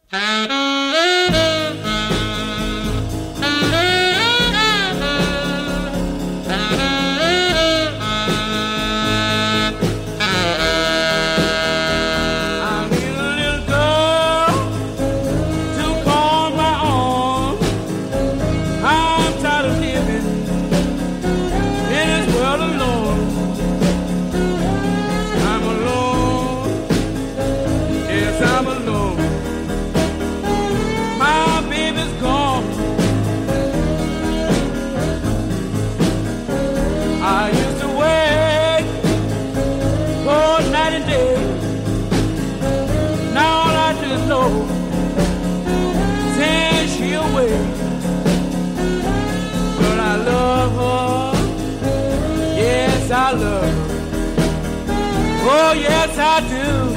I love her. Oh, yes, I do.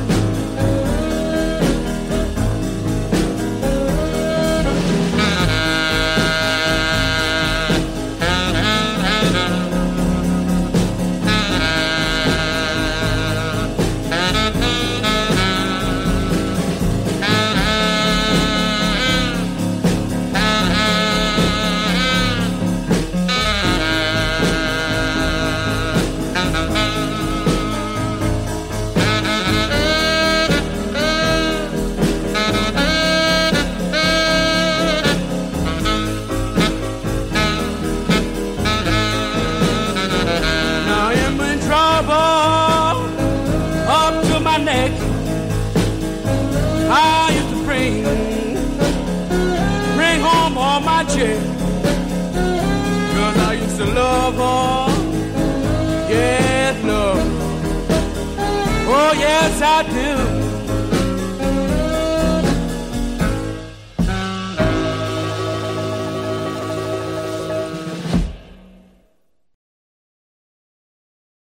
I used to bring home all my checks, 'cause I used to love her, yes, love her. Oh, yes, I do.